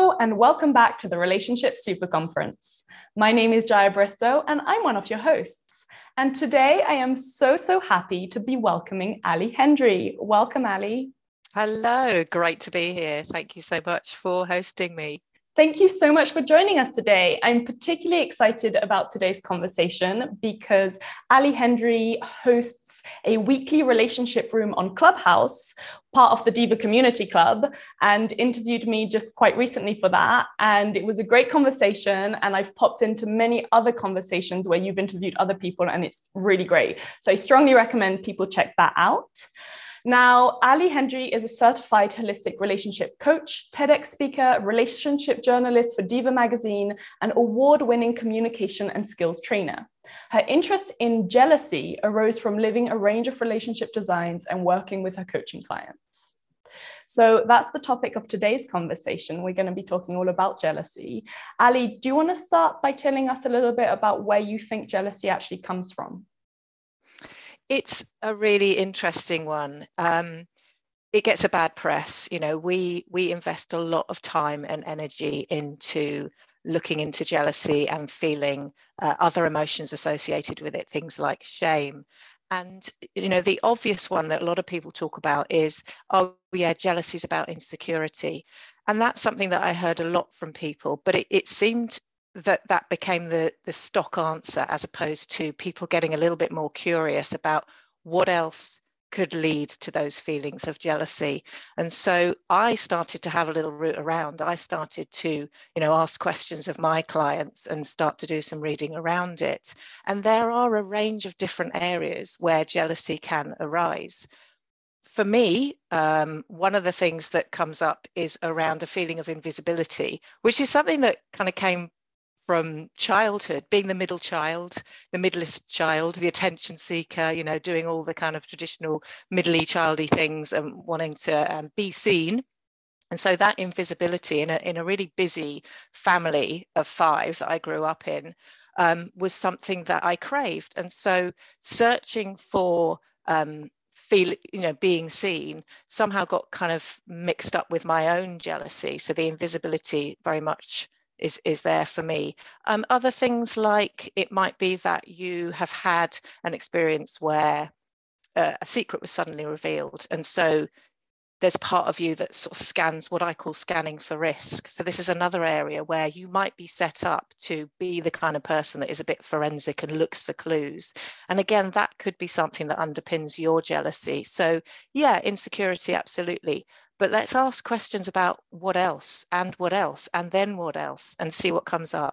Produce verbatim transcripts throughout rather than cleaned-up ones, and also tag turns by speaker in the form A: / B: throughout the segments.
A: Hello and welcome back to the Relationship Super Conference. My name is Jaya Bristow and I'm one of your hosts. And today I am so, so happy to be welcoming Ali Hendry. Welcome, Ali.
B: Hello, great to be here. Thank you so much for hosting me.
A: Thank you so much for joining us today. I'm particularly excited about today's conversation because Ali Hendry hosts a weekly relationship room on Clubhouse, part of the Diva Community Club, and interviewed me just quite recently for that. And it was a great conversation. And I've popped into many other conversations where you've interviewed other people, and it's really great. So I strongly recommend people check that out. Now, Ali Hendry is a certified holistic relationship coach, TEDx speaker, relationship journalist for Diva magazine, and award-winning communication and skills trainer. Her interest in jealousy arose from living a range of relationship designs and working with her coaching clients. So that's the topic of today's conversation. We're going to be talking all about jealousy. Ali, do you want to start by telling us a little bit about where you think jealousy actually comes from?
B: It's a really interesting one. Um, it gets a bad press. You know, we we invest a lot of time and energy into looking into jealousy and feeling uh, other emotions associated with it, things like shame. And, you know, the obvious one that a lot of people talk about is, oh, yeah, jealousy is about insecurity. And that's something that I heard a lot from people, but it, it seemed that that became the, the stock answer, as opposed to people getting a little bit more curious about what else could lead to those feelings of jealousy. And so I started to have a little route around. I started to, you know, ask questions of my clients and start to do some reading around it. And there are a range of different areas where jealousy can arise. For me, um, one of the things that comes up is around a feeling of invisibility, which is something that kind of came from childhood, being the middle child, the middleest child, the attention seeker, you know, doing all the kind of traditional middle-y childy things and wanting to um, be seen. And so that invisibility in a, in a really busy family of five that I grew up in um, was something that I craved. And so searching for um, feel, you know, being seen somehow got kind of mixed up with my own jealousy. So the invisibility very much is is there for me. Um, other things like it might be that you have had an experience where uh, a secret was suddenly revealed, and so there's part of you that sort of scans what I call scanning for risk. So this is another area where you might be set up to be the kind of person that is a bit forensic and looks for clues. And again, that could be something that underpins your jealousy. So yeah, insecurity, absolutely. But let's ask questions about what else and what else and then what else and see what comes up.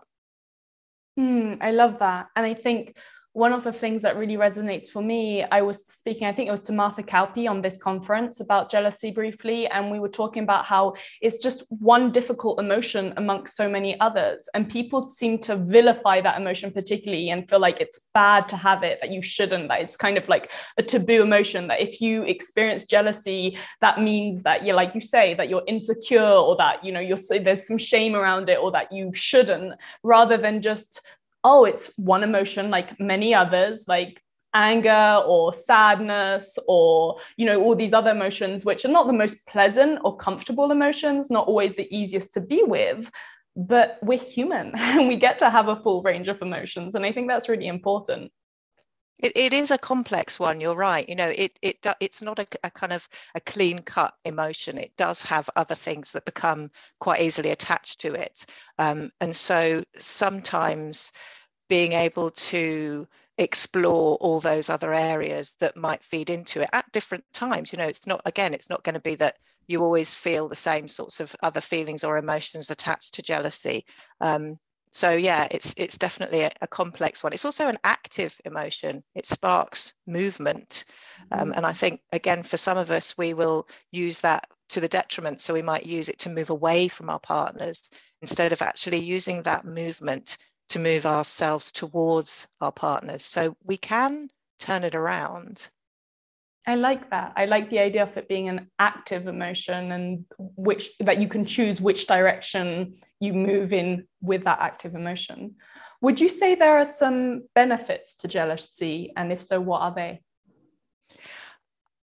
A: Mm, I love that. And I think one of the things that really resonates for me, I was speaking, I think it was to Martha Cowpey on this conference about jealousy briefly. And we were talking about how it's just one difficult emotion amongst so many others. And people seem to vilify that emotion particularly and feel like it's bad to have it, that you shouldn't, that it's kind of like a taboo emotion, that if you experience jealousy, that means that you're, like you say, that you're insecure or that, you know, you're there's some shame around it or that you shouldn't, rather than just, oh, it's one emotion like many others, like anger or sadness or, you know, all these other emotions, which are not the most pleasant or comfortable emotions, not always the easiest to be with, but we're human and we get to have a full range of emotions. And I think that's really important.
B: It, it is a complex one, you're right. You know, it it it's not a, a kind of a clean cut emotion. It does have other things that become quite easily attached to it. Um, and so sometimes being able to explore all those other areas that might feed into it at different times. You know, it's not, again, it's not going to be that you always feel the same sorts of other feelings or emotions attached to jealousy. Um, so yeah, it's it's definitely a, a complex one. It's also an active emotion. It sparks movement. Um, and I think, again, for some of us, we will use that to the detriment. So we might use it to move away from our partners instead of actually using that movement to move ourselves towards our partners. So we can turn it around.
A: I like that. I like the idea of it being an active emotion and which that you can choose which direction you move in with that active emotion. Would you say there are some benefits to jealousy? And if so, what are they?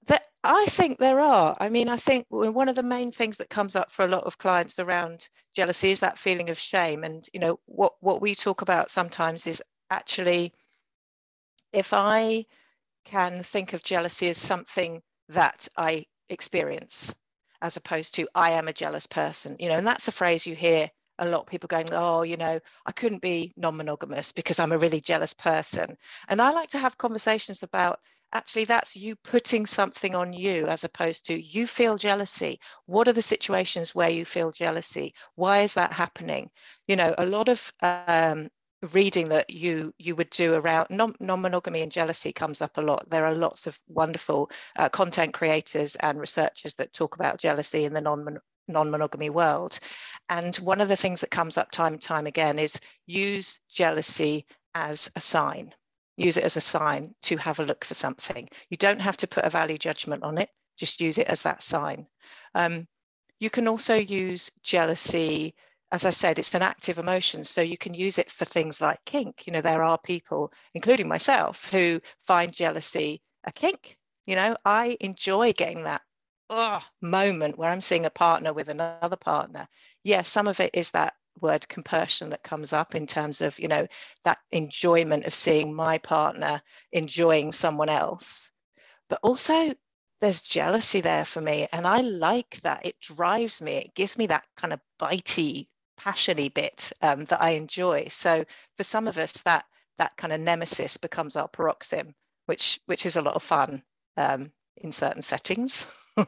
B: That I think there are. I mean, I think one of the main things that comes up for a lot of clients around jealousy is that feeling of shame. And, you know, what, what we talk about sometimes is actually, if I can think of jealousy as something that I experience, as opposed to I am a jealous person, you know, and that's a phrase you hear a lot of people going, oh, you know, I couldn't be non-monogamous because I'm a really jealous person. And I like to have conversations about actually that's you putting something on you, as opposed to you feel jealousy. What are the situations where you feel jealousy? Why is that happening? You know, a lot of um, reading that you you would do around non, non-monogamy and jealousy comes up a lot. There are lots of wonderful uh, content creators and researchers that talk about jealousy in the non non-monogamy world. And one of the things that comes up time and time again is use jealousy as a sign. Use it as a sign to have a look for something. You don't have to put a value judgment on it, just use it as that sign. Um, you can also use jealousy, as I said, it's an active emotion, so you can use it for things like kink. You know, there are people, including myself, who find jealousy a kink. You know, I enjoy getting that oh, moment where I'm seeing a partner with another partner. Yeah, some of it is that word compersion that comes up in terms of, you know, that enjoyment of seeing my partner enjoying someone else. But also there's jealousy there for me. And I like that. It drives me. It gives me that kind of bitey, passiony bit um, that I enjoy. So for some of us, that that kind of nemesis becomes our paroxysm, which which is a lot of fun um, in certain settings.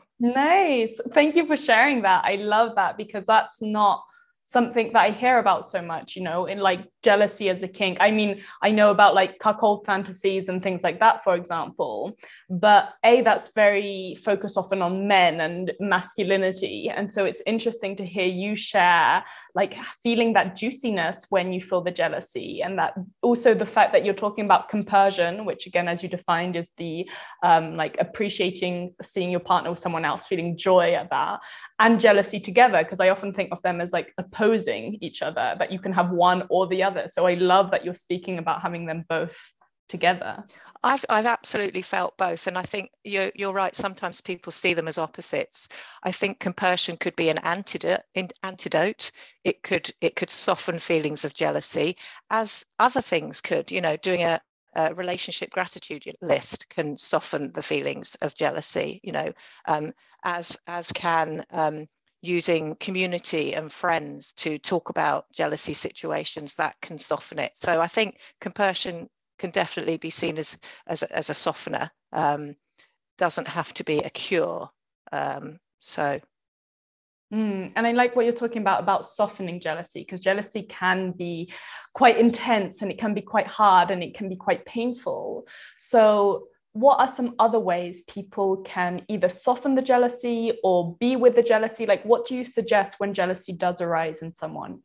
A: Nice. Thank you for sharing that. I love that because that's not something that I hear about so much, you know, in like jealousy as a kink. I mean, I know about like cuckold fantasies and things like that, for example, but A, that's very focused often on men and masculinity. And so it's interesting to hear you share like feeling that juiciness when you feel the jealousy, and that also the fact that you're talking about compersion, which again, as you defined, is the um, like appreciating seeing your partner with someone else, feeling joy at that, and jealousy together, because I often think of them as like opposing each other, that you can have one or the other. So I love that you're speaking about having them both together.
B: I've I've absolutely felt both, and I think you're you're right. Sometimes people see them as opposites. I think compersion could be an antidote. An antidote. It could it could soften feelings of jealousy, as other things could. You know, doing a, a relationship gratitude list can soften the feelings of jealousy. You know, um, as as can um, using community and friends to talk about jealousy situations, that can soften it. So I think compersion can definitely be seen as as a, as a softener. Um, doesn't have to be a cure. Um, so.
A: Mm, and I like what you're talking about about softening jealousy, because jealousy can be quite intense and it can be quite hard and it can be quite painful. So what are some other ways people can either soften the jealousy or be with the jealousy? Like, what do you suggest when jealousy does arise in someone?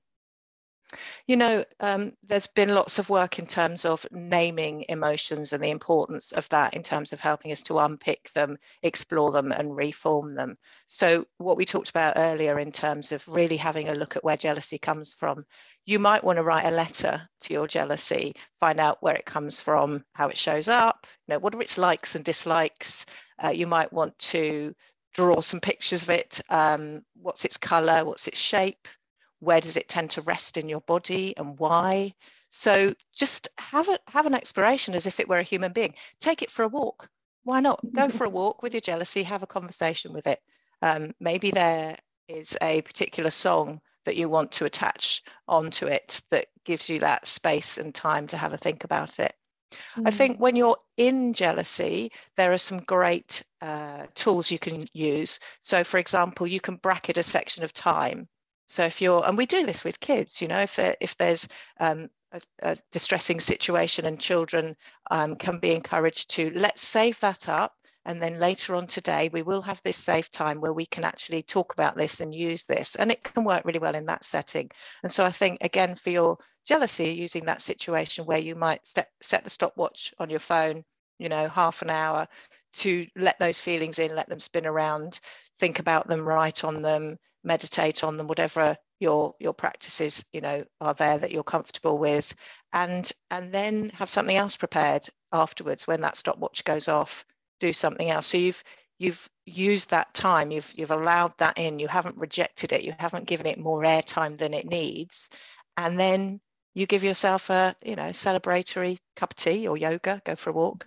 B: You know, um, there's been lots of work in terms of naming emotions and the importance of that in terms of helping us to unpick them, explore them, and reform them. So, what we talked about earlier in terms of really having a look at where jealousy comes from, you might want to write a letter to your jealousy, find out where it comes from, how it shows up, you know, what are its likes and dislikes. Uh, you might want to draw some pictures of it. Um, what's its color? What's its shape? Where does it tend to rest in your body and why? So just have a have an exploration as if it were a human being. Take it for a walk. Why not? Go for a walk with your jealousy, have a conversation with it. Um, maybe there is a particular song that you want to attach onto it that gives you that space and time to have a think about it. Mm. I think when you're in jealousy, there are some great uh, tools you can use. So for example, you can bracket a section of time. So if you're, and we do this with kids, you know, if there, if there's um, a, a distressing situation and children um, can be encouraged to, let's save that up. And then later on today, we will have this safe time where we can actually talk about this and use this. And it can work really well in that setting. And so I think, again, for your jealousy, using that situation where you might step, set the stopwatch on your phone, you know, half an hour to let those feelings in, let them spin around, think about them, write on them, meditate on them, whatever your your practices, you know, are there that you're comfortable with, and and then have something else prepared afterwards when that stopwatch goes off. Do something else. So you've you've used that time, you've you've allowed that in, you haven't rejected it, you haven't given it more airtime than it needs, and then you give yourself a, you know, celebratory cup of tea or yoga, go for a walk.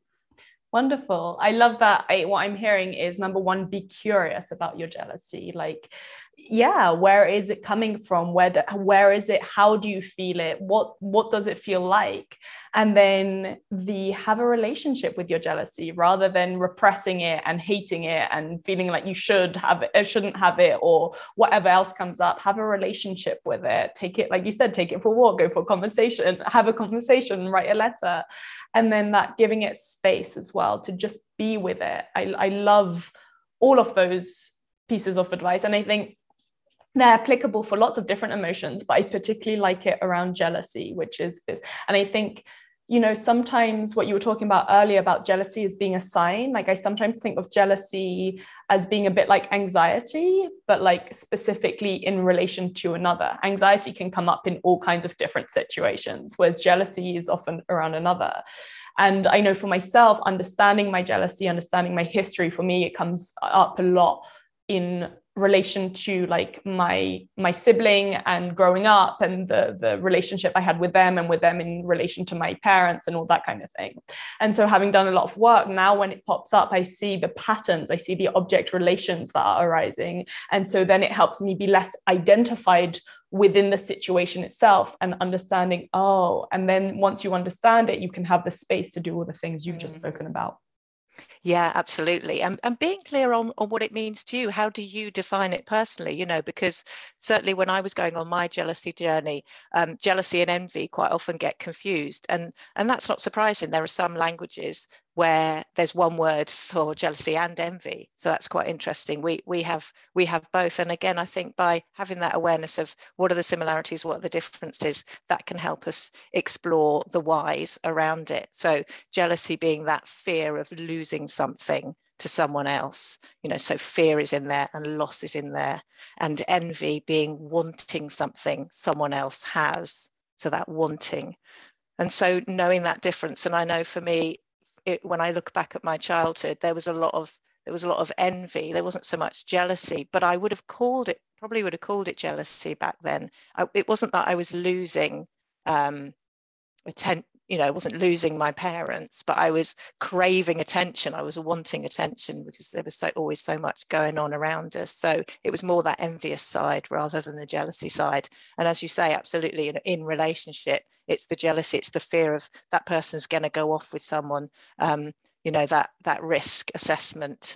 A: Wonderful. I love that. I, what I'm hearing is, number one, be curious about your jealousy. Like, yeah, where is it coming from? Where, do, where is it? How do you feel it? What, what does it feel like? And then the have a relationship with your jealousy rather than repressing it and hating it and feeling like you should have it, shouldn't have it, or whatever else comes up. Have a relationship with it. Take it, like you said, take it for a walk, go for a conversation, have a conversation, write a letter. And then that giving it space as well to just be with it. I, I love all of those pieces of advice. And I think they're applicable for lots of different emotions, but I particularly like it around jealousy, which is this. And I think, you know, sometimes what you were talking about earlier about jealousy as being a sign, like I sometimes think of jealousy as being a bit like anxiety, but like specifically in relation to another. Anxiety can come up in all kinds of different situations, whereas jealousy is often around another. And I know for myself, understanding my jealousy, understanding my history, for me, it comes up a lot in relation to like my my sibling and growing up and the the relationship I had with them and with them in relation to my parents and all that kind of thing. And so having done a lot of work, now when it pops up, I see the patterns, I see the object relations that are arising. And so then it helps me be less identified within the situation itself and understanding, oh, and then once you understand it, you can have the space to do all the things you've mm. just spoken about.
B: Yeah, absolutely. And, and being clear on, on what it means to you. How do you define it personally? You know, because certainly when I was going on my jealousy journey, um, jealousy and envy quite often get confused. And, and that's not surprising. There are some languages where there's one word for jealousy and envy. So that's quite interesting. We we have we have both. And again, I think by having that awareness of what are the similarities, what are the differences, that can help us explore the whys around it. So jealousy being that fear of losing something to someone else, you know, so fear is in there and loss is in there. And envy being wanting something someone else has. So that wanting. And so knowing that difference, and I know for me, It, when I look back at my childhood, there was a lot of there was a lot of envy. There wasn't so much jealousy, but I would have called it probably would have called it jealousy back then. I, it wasn't that I was losing um, atten- you know, I wasn't losing my parents, but I was craving attention. I was wanting attention because there was so, always so much going on around us. So it was more that envious side rather than the jealousy side. And as you say, absolutely, in, in relationship, it's the jealousy, it's the fear of that person's going to go off with someone, um, you know, that that risk assessment.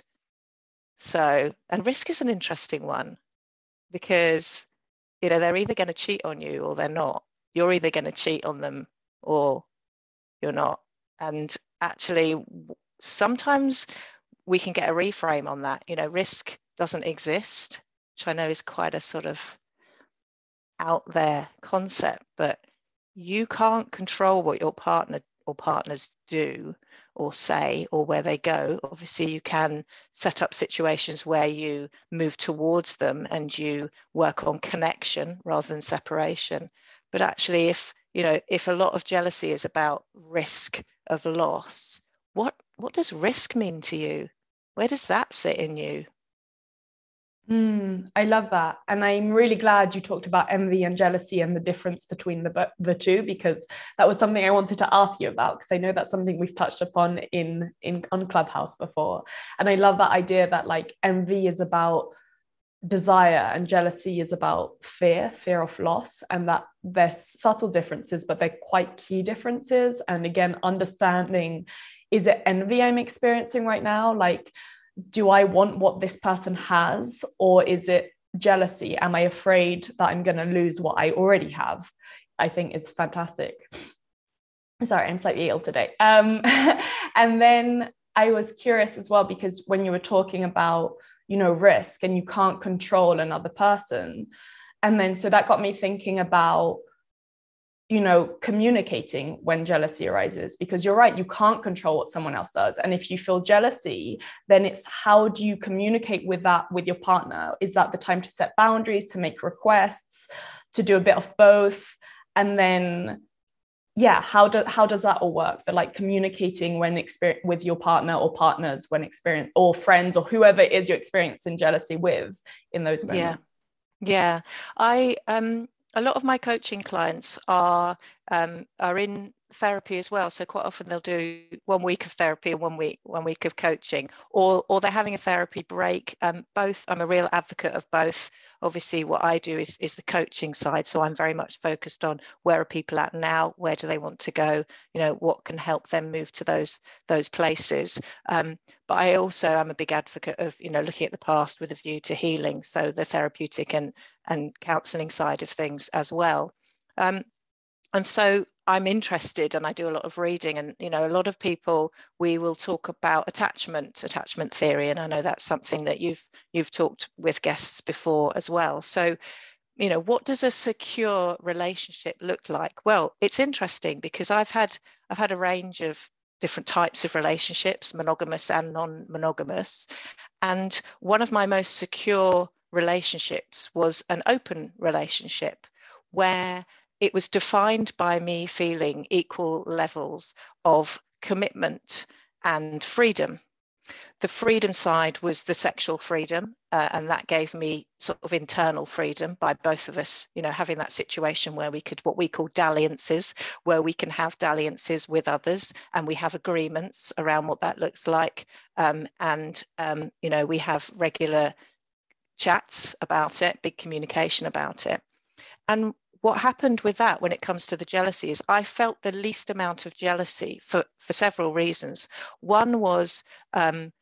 B: So, and risk is an interesting one because, you know, they're either going to cheat on you or they're not. You're either going to cheat on them or you're not. And actually, sometimes we can get a reframe on that. You know, risk doesn't exist, which I know is quite a sort of out there concept, but you can't control what your partner or partners do or say or where they go. Obviously, you can set up situations where you move towards them and you work on connection rather than separation. But actually, if you know, if a lot of jealousy is about risk of loss, what what does risk mean to you? Where does that sit in you?
A: Mm, I love that. And I'm really glad you talked about envy and jealousy and the difference between the the two, because that was something I wanted to ask you about, because I know that's something we've touched upon in, in on Clubhouse before. And I love that idea that like envy is about desire and jealousy is about fear, fear of loss, and that there's subtle differences, but they're quite key differences. And again, understanding, is it envy I'm experiencing right now? Like, do I want what this person has, or is it jealousy? Am I afraid that I'm going to lose what I already have? I think is fantastic. Sorry, I'm slightly ill today. Um, and then I was curious as well, because when you were talking about, you know, risk and you can't control another person. And then, so that got me thinking about, you know, communicating when jealousy arises, because you're right, you can't control what someone else does. And if you feel jealousy, then it's how do you communicate with that, with your partner? Is that the time to set boundaries, to make requests, to do a bit of both? And then yeah, how do how does that all work? For like communicating when experience with your partner or partners when experience or friends or whoever it is you're experiencing jealousy with in those
B: Yeah.
A: moments.
B: Yeah, I um a lot of my coaching clients are um are in therapy as well. So quite often they'll do one week of therapy and one week one week of coaching, or or they're having a therapy break. Um, both. I'm a real advocate of both. Obviously, what I do is is the coaching side. So I'm very much focused on where are people at now, where do they want to go, you know, what can help them move to those those places. Um, but I also am a big advocate of, you know, looking at the past with a view to healing. So the therapeutic and and counselling side of things as well. Um, and so I'm interested, and I do a lot of reading, and you know, a lot of people, we will talk about attachment attachment theory, and I know that's something that you've you've talked with guests before as well. So you know, what does a secure relationship look like? Well, it's interesting because I've had I've had a range of different types of relationships, monogamous and non-monogamous, and one of my most secure relationships was an open relationship where it was defined by me feeling equal levels of commitment and freedom. The freedom side was the sexual freedom, uh, and that gave me sort of internal freedom by both of us, you know, having that situation where we could, what we call dalliances, where we can have dalliances with others and we have agreements around what that looks like. Um, and, um, you know, we have regular chats about it, big communication about it. And what happened with that when it comes to the jealousy is I felt the least amount of jealousy for, for several reasons. One was um,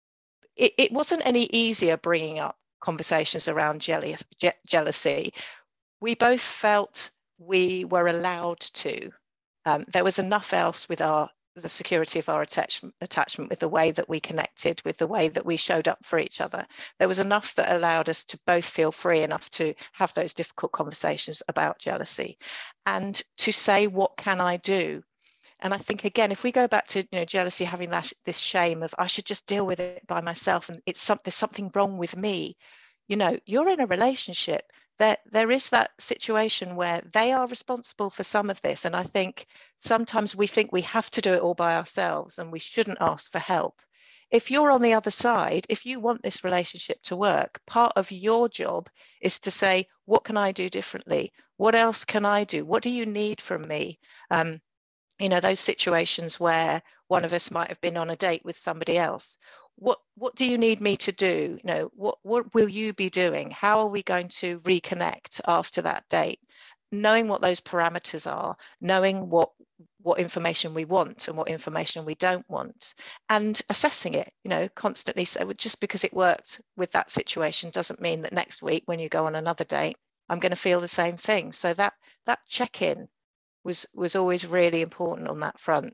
B: it, it wasn't any easier bringing up conversations around jealous, je- jealousy. We both felt we were allowed to. Um, there was enough else with our the security of our attachment, attachment, with the way that we connected, with the way that we showed up for each other. There was enough that allowed us to both feel free enough to have those difficult conversations about jealousy and to say, what can I do? And I think, again, if we go back to, you know, jealousy having that this shame of I should just deal with it by myself and it's some, there's something wrong with me. You know, you're in a relationship. There, there is that situation where they are responsible for some of this. And I think sometimes we think we have to do it all by ourselves and we shouldn't ask for help. If you're on the other side, if you want this relationship to work, part of your job is to say, what can I do differently? What else can I do? What do you need from me? Um, you know, those situations where one of us might have been on a date with somebody else. What what do you need me to do? You know, what what will you be doing? How are we going to reconnect after that date? Knowing what those parameters are, knowing what what information we want and what information we don't want, and assessing it, you know, constantly. So just because it worked with that situation doesn't mean that next week when you go on another date, I'm going to feel the same thing. So that that check-in was was always really important on that front.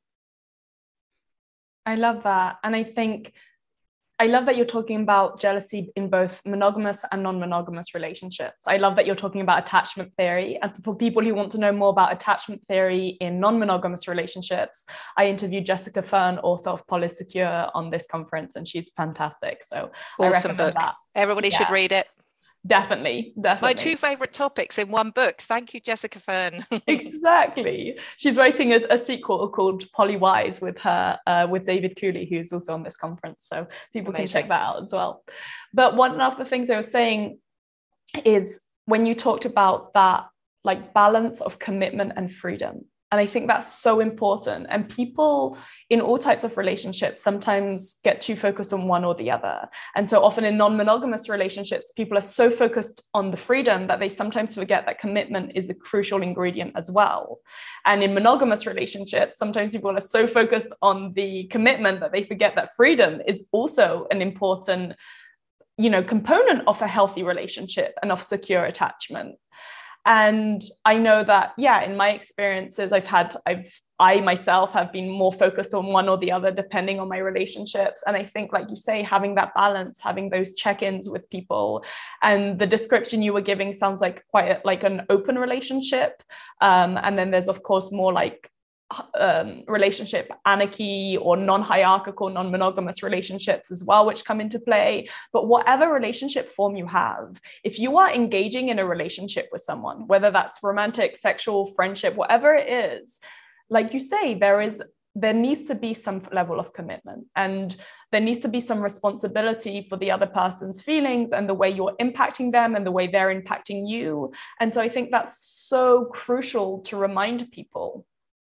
A: I love that. And I think I love that you're talking about jealousy in both monogamous and non-monogamous relationships. I love that you're talking about attachment theory. And for people who want to know more about attachment theory in non-monogamous relationships, I interviewed Jessica Fern, author of Polysecure, on this conference, and she's fantastic. So I
B: Awesome
A: recommend
B: book.
A: that.
B: Everybody
A: Yeah,
B: should read it.
A: definitely, definitely.
B: My two favorite topics in one book. Thank you, Jessica Fern.
A: Exactly. She's writing a, a sequel called Polywise with her, uh, with David Cooley, who's also on this conference. So people
B: Amazing.
A: can check that out as well. But one of the things I was saying is when you talked about that, like, balance of commitment and freedom. And I think that's so important. And people in all types of relationships sometimes get too focused on one or the other. And so often in non-monogamous relationships, people are so focused on the freedom that they sometimes forget that commitment is a crucial ingredient as well. And in monogamous relationships, sometimes people are so focused on the commitment that they forget that freedom is also an important, you know, component of a healthy relationship and of secure attachment. And I know that, yeah, in my experiences, I've had, I've, I myself have been more focused on one or the other, depending on my relationships. And I think, like you say, having that balance, having those check-ins with people, and the description you were giving sounds like quite a, like an open relationship. Um, and then there's, of course, more like Um, relationship anarchy or non-hierarchical, non-monogamous relationships as well, which come into play. But whatever relationship form you have, if you are engaging in a relationship with someone, whether that's romantic, sexual, friendship, whatever it is, like you say, there is there needs to be some level of commitment, and there needs to be some responsibility for the other person's feelings and the way you're impacting them and the way they're impacting you. And so I think that's so crucial to remind people.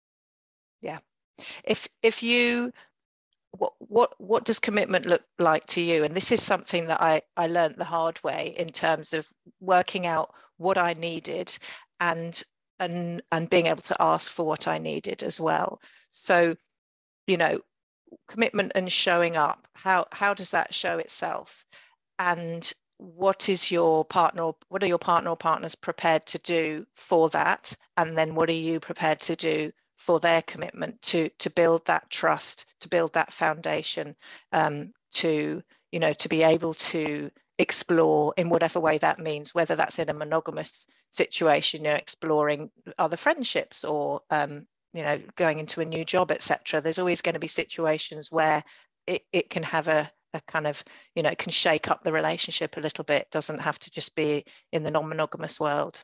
B: Yeah. If if you what what what does commitment look like to you? And this is something that I I learned the hard way in terms of working out what I needed and and and being able to ask for what I needed as well. So, you know, commitment and showing up, how how does that show itself? And what is your partner, or what are your partner or partners prepared to do for that? And then what are you prepared to do for their commitment to to build that trust, to build that foundation, um, to, you know, to be able to explore in whatever way that means, whether that's in a monogamous situation, you know, exploring other friendships, or um, you know, going into a new job, et cetera. There's always going to be situations where it, it can have a, a kind of, you know, it can shake up the relationship a little bit. It doesn't have to just be in the non-monogamous world.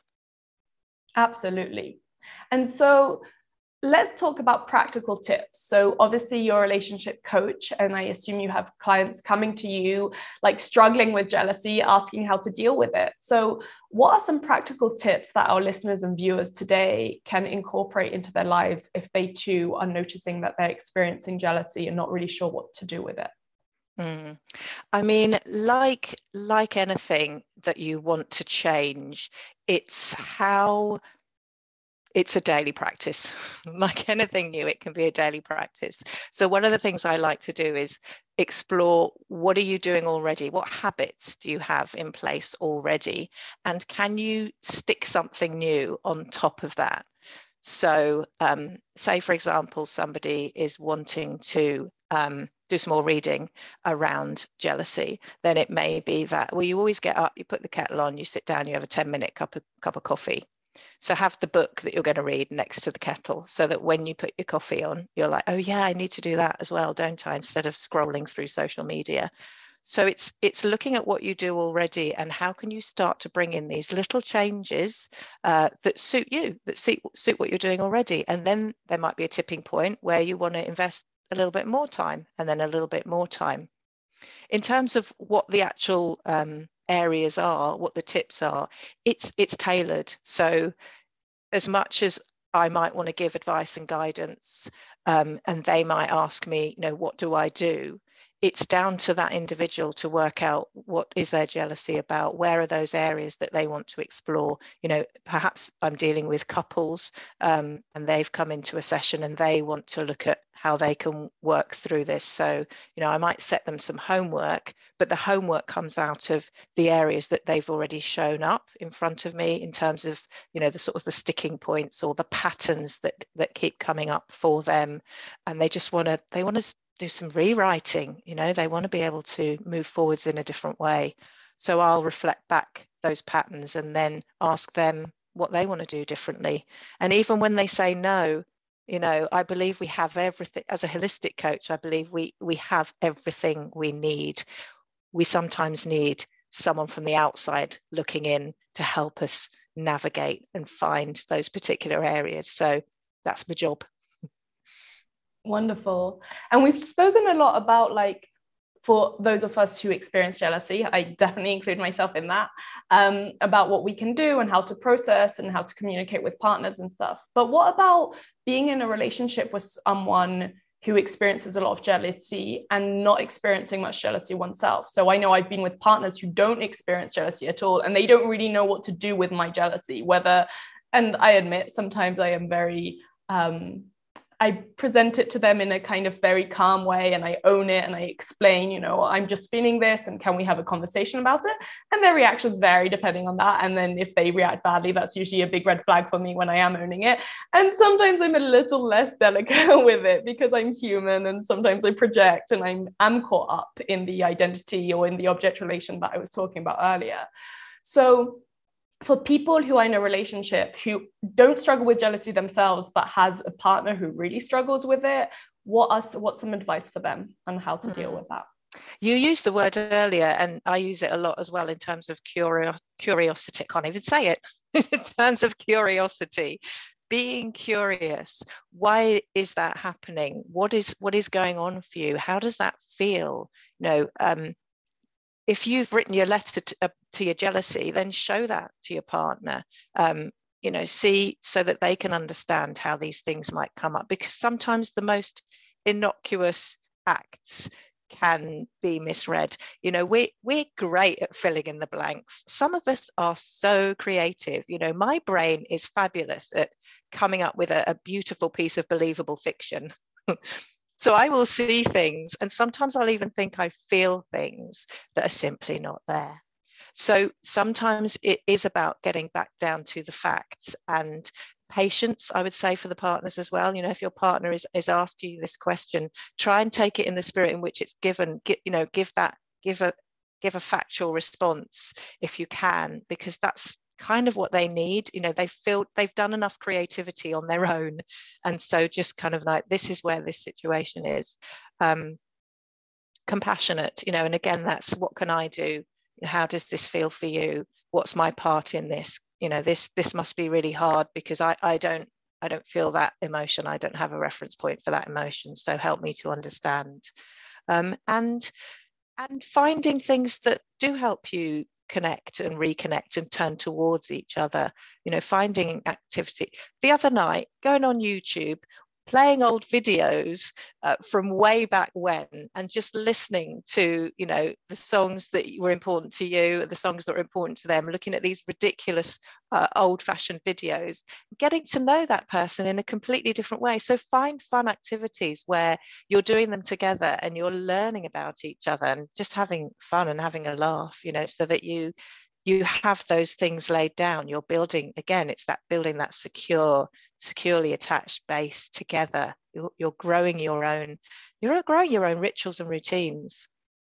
A: Absolutely. And so let's talk about practical tips. So obviously you're a relationship coach, and I assume you have clients coming to you like struggling with jealousy, asking how to deal with it. So what are some practical tips that our listeners and viewers today can incorporate into their lives if they too are noticing that they're experiencing jealousy and not really sure what to do with it?
B: Mm. I mean, like like anything that you want to change, it's how it's a daily practice. Like anything new, it can be a daily practice. So one of the things I like to do is explore, what are you doing already? What habits do you have in place already? And can you stick something new on top of that? So um, say, for example, somebody is wanting to um, do some more reading around jealousy, then it may be that, well, you always get up, you put the kettle on, you sit down, you have a ten minute cup of, cup of coffee. So have the book that you're going to read next to the kettle, so that when you put your coffee on, you're like, oh yeah, I need to do that as well, don't I? Instead of scrolling through social media. So it's it's looking at what you do already, and how can you start to bring in these little changes uh, that suit you, that suit, suit what you're doing already. And then there might be a tipping point where you want to invest a little bit more time, and then a little bit more time. In terms of what the actual um, areas are, what the tips are, it's it's tailored. So as much as I might want to give advice and guidance, um, and they might ask me, you know, what do I do? It's down to that individual to work out what is their jealousy about, where are those areas that they want to explore. You know, perhaps I'm dealing with couples um, and they've come into a session and they want to look at how they can work through this. So, you know, I might set them some homework, but the homework comes out of the areas that they've already shown up in front of me, in terms of, you know, the sort of the sticking points or the patterns that that keep coming up for them. And they just want to, they want to do some rewriting, you know, they want to be able to move forwards in a different way. So I'll reflect back those patterns and then ask them what they want to do differently. And even when they say no, you know, I believe we have everything. As a holistic coach, I believe we we have everything we need. We sometimes need someone from the outside looking in to help us navigate and find those particular areas. So that's my job.
A: Wonderful. And we've spoken a lot about, like, for those of us who experience jealousy, I definitely include myself in that, um, about what we can do and how to process and how to communicate with partners and stuff. But what about being in a relationship with someone who experiences a lot of jealousy and not experiencing much jealousy oneself? So I know I've been with partners who don't experience jealousy at all, and they don't really know what to do with my jealousy, whether, and I admit sometimes I am very, um, I present it to them in a kind of very calm way, and I own it and I explain, you know, I'm just feeling this and can we have a conversation about it? And their reactions vary depending on that. And then if they react badly, that's usually a big red flag for me when I am owning it. And sometimes I'm a little less delicate with it because I'm human, and sometimes I project and I'm, I'm caught up in the identity or in the object relation that I was talking about earlier. So for people who are in a relationship who don't struggle with jealousy themselves, but has a partner who really struggles with it, what are what's some advice for them on how to mm. deal with that?
B: You used the word earlier, and I use it a lot as well, in terms of curio- curiosity. I can't even say it. In terms of curiosity, being curious. Why is that happening? What is what is going on for you? How does that feel? You know, um, if you've written your letter to, uh, to your jealousy, then show that to your partner. Um, you know, see, so that they can understand how these things might come up, because sometimes the most innocuous acts can be misread. You know, we we're great at filling in the blanks. Some of us are so creative. You know, my brain is fabulous at coming up with a, a beautiful piece of believable fiction. So I will see things, and sometimes I'll even think I feel things that are simply not there. So sometimes it is about getting back down to the facts, and patience, I would say, for the partners as well. You know, if your partner is, is asking you this question, try and take it in the spirit in which it's given. Get, you know, give that, give a, give a factual response if you can, because that's kind of what they need. You know, they've felt they've done enough creativity on their own, and so just kind of like, this is where this situation is. Um, compassionate, you know, and again, that's, what can I do? How does this feel for you? What's my part in this? You know, this this must be really hard, because I I don't I don't feel that emotion. I don't have a reference point for that emotion. So help me to understand. Um, and and finding things that do help you connect and reconnect and turn towards each other. You know, finding activity. The other night, going on YouTube, playing old videos uh, from way back when, and just listening to, you know, the songs that were important to you, the songs that were important to them, looking at these ridiculous uh, old-fashioned videos, getting to know that person in a completely different way. So find fun activities where you're doing them together and you're learning about each other and just having fun and having a laugh, you know, so that you you have those things laid down. You're building, again, it's that building that secure, securely attached base together. You're, you're growing your own, you're growing your own rituals and routines.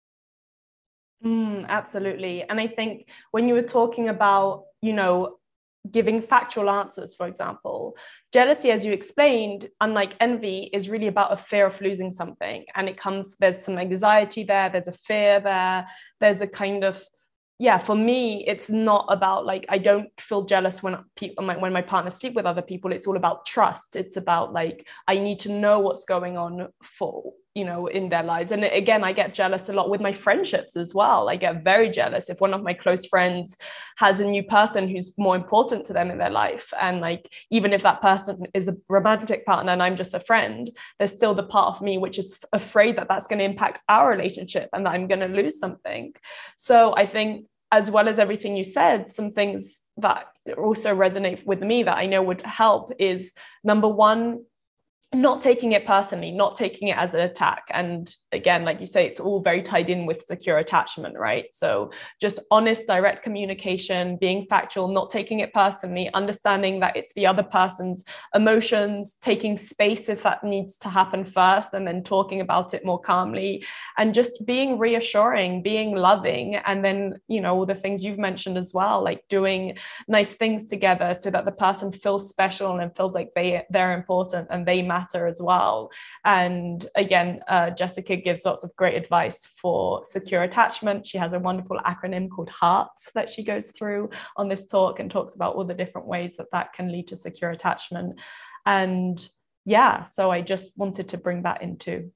A: Mm, absolutely. And I think when you were talking about, you know, giving factual answers, for example, jealousy, as you explained, unlike envy, is really about a fear of losing something. And it comes, there's some anxiety there, there's a fear there, there's a kind of, yeah, for me, it's not about, like, I don't feel jealous when people, when my partner sleep with other people. It's all about trust. It's about, like, I need to know what's going on for, you know, in their lives. And again, I get jealous a lot with my friendships as well. I get very jealous if one of my close friends has a new person who's more important to them in their life. And, like, even if that person is a romantic partner and I'm just a friend, there's still the part of me which is afraid that that's going to impact our relationship and that I'm going to lose something. So I think, as well as everything you said, some things that also resonate with me that I know would help is, number one, not taking it personally, not taking it as an attack. And again, like you say, it's all very tied in with secure attachment, right? So just honest, direct communication, being factual, not taking it personally, understanding that it's the other person's emotions, taking space if that needs to happen first, and then talking about it more calmly, and just being reassuring, being loving. And then, you know, all the things you've mentioned as well, like doing nice things together so that the person feels special and feels like they, they're important and they matter as well. And again, uh, Jessica gives lots of great advice for secure attachment. She has a wonderful acronym called HEARTS that she goes through on this talk and talks about all the different ways that that can lead to secure attachment. And yeah, so I just wanted to bring that into.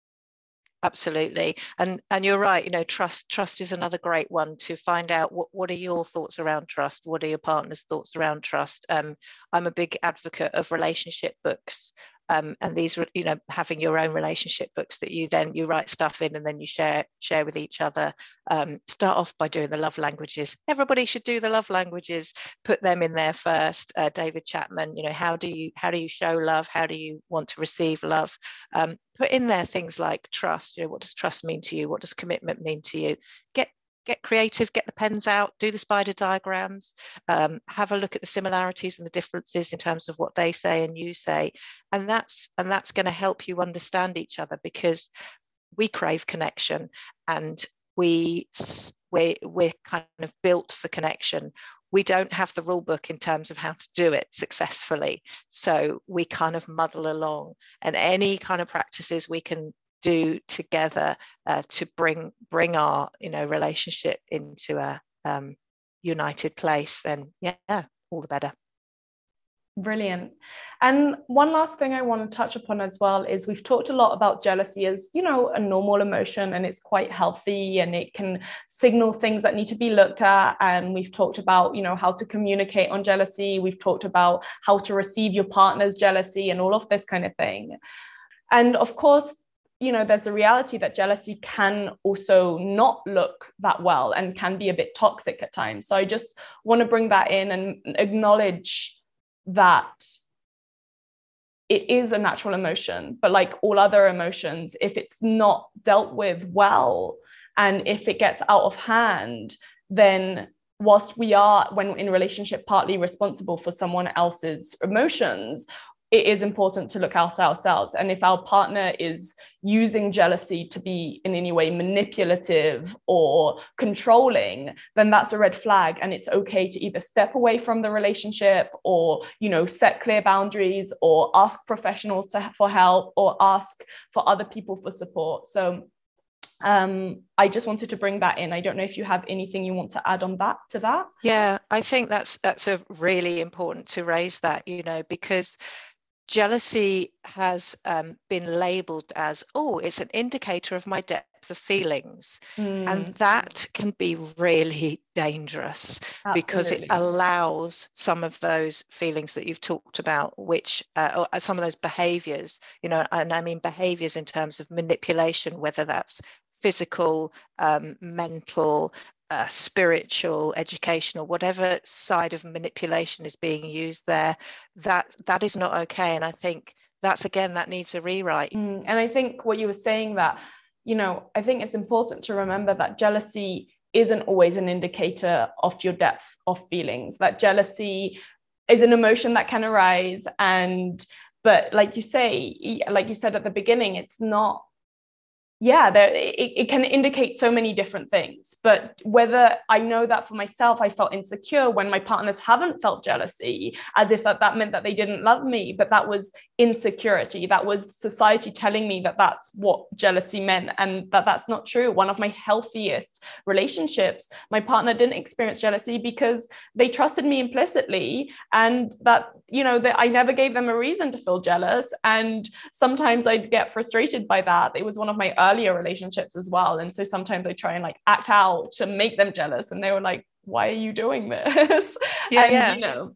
B: Absolutely. And and you're right, you know, trust trust is another great one to find out what, what are your thoughts around trust? What are your partner's thoughts around trust? Um, I'm a big advocate of relationship books. Um, and these, you know, having your own relationship books that you then you write stuff in and then you share share with each other. Um, start off by doing the love languages. Everybody should do the love languages. Put them in there first. Uh, David Chapman, you know, how do you how do you show love? How do you want to receive love? Um, put in there things like trust. You know, what does trust mean to you? What does commitment mean to you? Get Get creative, get the pens out, do the spider diagrams, um, have a look at the similarities and the differences in terms of what they say and you say. And that's and that's going to help you understand each other, because we crave connection, and we, we're, we're kind of built for connection. We don't have the rule book in terms of how to do it successfully. So we kind of muddle along, and any kind of practices we can do together uh, to bring bring our, you know, relationship into a um, united place, then yeah, all the better.
A: Brilliant. And one last thing I want to touch upon as well is we've talked a lot about jealousy as, you know, a normal emotion, and it's quite healthy and it can signal things that need to be looked at. And we've talked about, you know, how to communicate on jealousy. We've talked about how to receive your partner's jealousy and all of this kind of thing. And of course, you know, there's a reality that jealousy can also not look that well and can be a bit toxic at times. So I just want to bring that in and acknowledge that it is a natural emotion, but like all other emotions, if it's not dealt with well, and if it gets out of hand, then whilst we are, when in a relationship, partly responsible for someone else's emotions, it is important to look after ourselves. And if our partner is using jealousy to be in any way manipulative or controlling, then that's a red flag. And it's okay to either step away from the relationship, or, you know, set clear boundaries, or ask professionals to, for help, or ask for other people for support. So um, I just wanted to bring that in. I don't know if you have anything you want to add on that to that.
B: Yeah, I think that's that's a really important to raise that, you know, because jealousy has um, been labelled as, oh, it's an indicator of my depth of feelings. Mm. And that can be really dangerous. Absolutely. Because it allows some of those feelings that you've talked about, which uh, or some of those behaviours, you know, and I mean behaviours in terms of manipulation, whether that's physical, um, mental, Uh, spiritual, educational, whatever side of manipulation is being used there, that that is not okay. And I think that's, again, that needs a rewrite.
A: Mm, and I think what you were saying, that, you know, I think it's important to remember that jealousy isn't always an indicator of your depth of feelings, that jealousy is an emotion that can arise. And, but like you say, like you said at the beginning, it's not, yeah, there, it, it can indicate so many different things. But whether I know that for myself, I felt insecure when my partners haven't felt jealousy, as if that, that meant that they didn't love me, but that was insecurity. That was society telling me that that's what jealousy meant, and that that's not true. One of my healthiest relationships, my partner didn't experience jealousy because they trusted me implicitly, and that, you know, that I never gave them a reason to feel jealous. And sometimes I'd get frustrated by that. It was one of my earlier relationships as well. And so sometimes I try and like act out to make them jealous. And they were like, why are you doing this?
B: Yeah,
A: and,
B: yeah.
A: you know,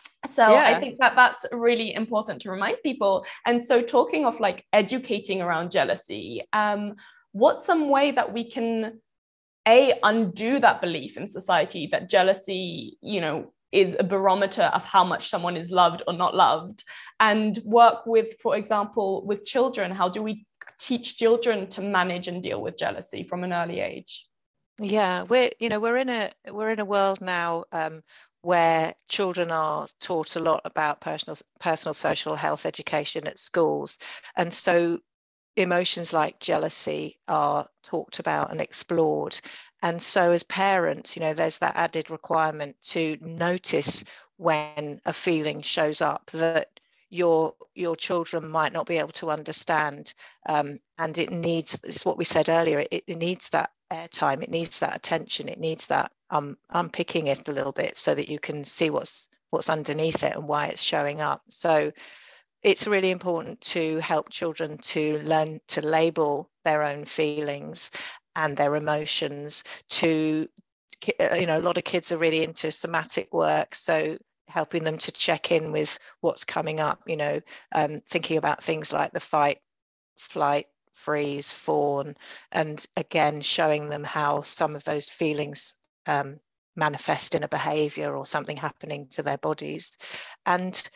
A: so yeah. I think that that's really important to remind people. And so talking of like educating around jealousy, um, what's some way that we can, A, undo that belief in society that jealousy, you know, is a barometer of how much someone is loved or not loved, and work with, for example, with children? How do we teach children to manage and deal with jealousy from an early age?
B: Yeah, we're, you know, we're in a we're in a world now um, where children are taught a lot about personal personal social health education at schools, and so emotions like jealousy are talked about and explored. And so as parents, you know, there's that added requirement to notice when a feeling shows up that your your children might not be able to understand, um, and it needs, it's what we said earlier, it, it needs that airtime, it needs that attention, it needs that um, unpicking it a little bit so that you can see what's what's underneath it and why it's showing up. So it's really important to help children to learn to label their own feelings and their emotions. To, you know, a lot of kids are really into somatic work, so helping them to check in with what's coming up, you know, um, thinking about things like the fight, flight, freeze, fawn, and again, showing them how some of those feelings um, manifest in a behavior or something happening to their bodies, and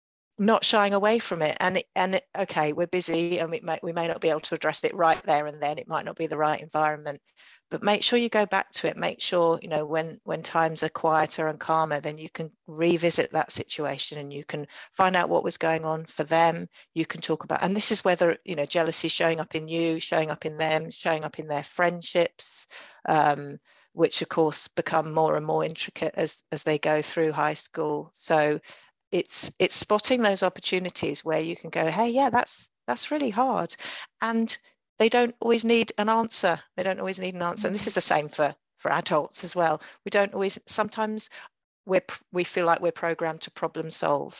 B: not shying away from it. And and okay, we're busy and we may, we may not be able to address it right there and then. It might not be the right environment, but make sure you go back to it. Make sure, you know, when when times are quieter and calmer, then you can revisit that situation and you can find out what was going on for them. You can talk about, and this is whether, you know, jealousy showing up in you, showing up in them, showing up in their friendships, um, which of course become more and more intricate as as they go through high school. So it's it's spotting those opportunities where you can go, hey, yeah, that's that's really hard. And they don't always need an answer. They don't always need an answer. And this is the same for, for adults as well. We don't always, sometimes we're, we feel like we're programmed to problem solve.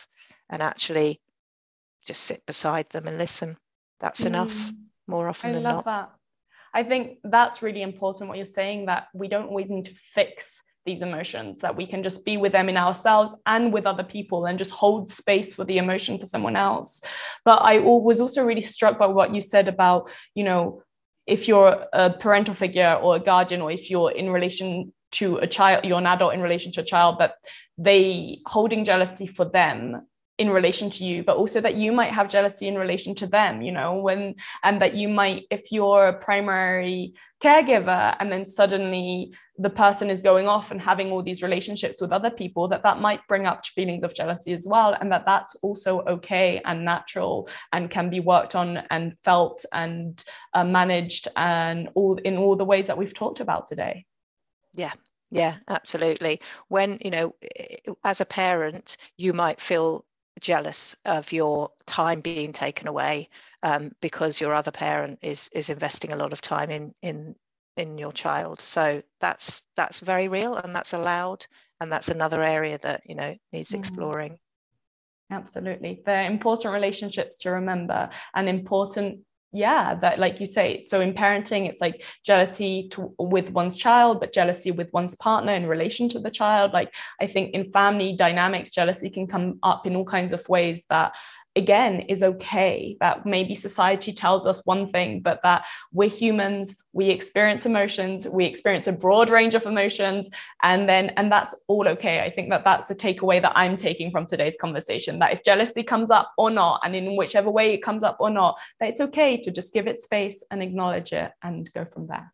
B: and actually just sit beside them and listen. That's mm. enough more often
A: I
B: than
A: love
B: not.
A: That. I think that's really important what you're saying, that we don't always need to fix these emotions, that we can just be with them in ourselves and with other people and just hold space for the emotion for someone else. But I was also really struck by what you said about, you know, if you're a parental figure or a guardian, or if you're in relation to a child, you're an adult in relation to a child, that they holding jealousy for them in relation to you, but also that you might have jealousy in relation to them, you know, when, and that you might, if you're a primary caregiver and then suddenly the person is going off and having all these relationships with other people, that that might bring up feelings of jealousy as well. And that that's also okay and natural and can be worked on and felt and uh, managed, and all in all the ways that we've talked about today.
B: Yeah. Yeah, absolutely. When, you know, as a parent, you might feel jealous of your time being taken away um, because your other parent is is investing a lot of time in in in your child. So that's that's very real, and that's allowed, and that's another area that, you know, needs mm. exploring.
A: Absolutely. They're important relationships to remember, and important, yeah, that, like you say, so in parenting, it's like jealousy to, with one's child, but jealousy with one's partner in relation to the child. Like, I think in family dynamics, jealousy can come up in all kinds of ways that, again, is okay. That maybe society tells us one thing, but that we're humans, we experience emotions, we experience a broad range of emotions, and then, and that's all okay. I think that that's a takeaway that I'm taking from today's conversation, that if jealousy comes up or not, and in whichever way it comes up or not, that it's okay to just give it space and acknowledge it and go from there.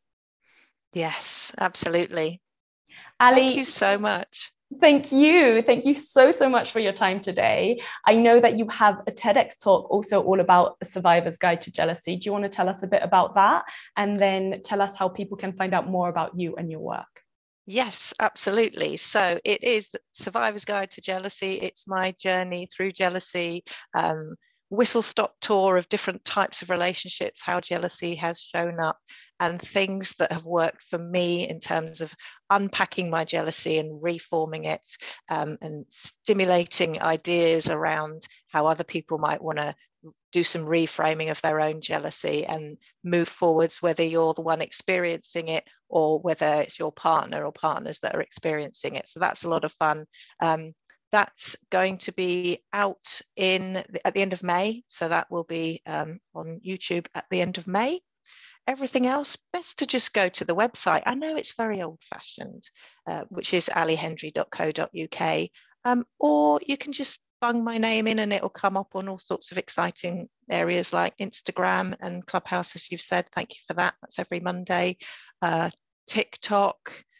B: Yes, absolutely.
A: Ali,
B: thank you so much.
A: Thank you. Thank you so, so much for your time today. I know that you have a TEDx talk also all about a survivor's guide to jealousy. Do you want to tell us a bit about that? And then tell us how people can find out more about you and your work.
B: Yes, absolutely. So it is the Survivor's Guide to Jealousy. It's my journey through jealousy, um, whistle-stop tour of different types of relationships, how jealousy has shown up, and things that have worked for me in terms of unpacking my jealousy and reforming it, um, and stimulating ideas around how other people might want to do some reframing of their own jealousy and move forwards, whether you're the one experiencing it or whether it's your partner or partners that are experiencing it. So that's a lot of fun. Um, That's going to be out in at the end of May. So that will be um, on YouTube at the end of May. Everything else, best to just go to the website. I know it's very old-fashioned, uh, which is ali hendry dot co dot U K. Um, or you can just bung my name in and it will come up on all sorts of exciting areas like Instagram and Clubhouse, as you've said. Thank you for that. That's every Monday. Uh, TikTok,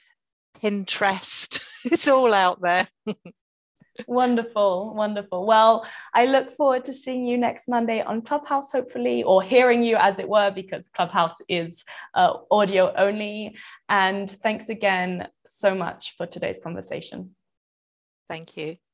B: Pinterest, it's all out there.
A: Wonderful, wonderful. Well, I look forward to seeing you next Monday on Clubhouse, hopefully, or hearing you, as it were, because Clubhouse is uh, audio only. And thanks again so much for today's conversation.
B: Thank you.